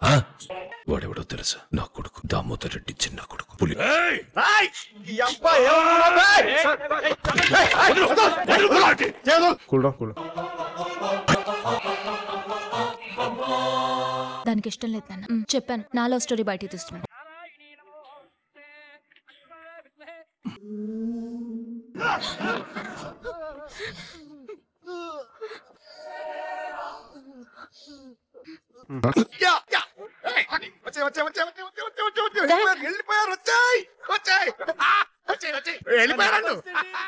వాడెవడో తెలుసా? నా కొడుకు దామోదర్ రెడ్డి చిన్న కొడుకు పులి. దానికి ఇష్టం లేదు నాన్న. చెప్పాను, నాలో స్టోరీ బయటికి తీస్తున్నాను. వెళ్ళిపోయారు.